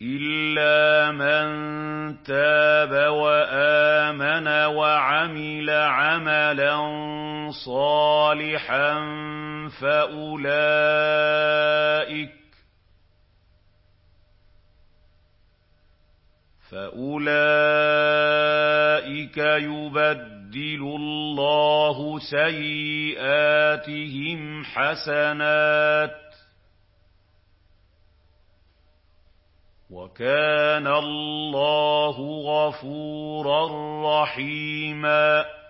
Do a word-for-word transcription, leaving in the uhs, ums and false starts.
إِلَّا مَن تَابَ وَآمَنَ وَعَمِلَ عَمَلًا صَالِحًا فَأُولَٰئِكَ فَأُولَٰئِكَ يُبَدِّلُ اللَّهُ سَيِّئَاتِهِمْ حَسَنَاتٍ ۗ وَكَانَ اللَّهُ غَفُورًا رَّحِيمًا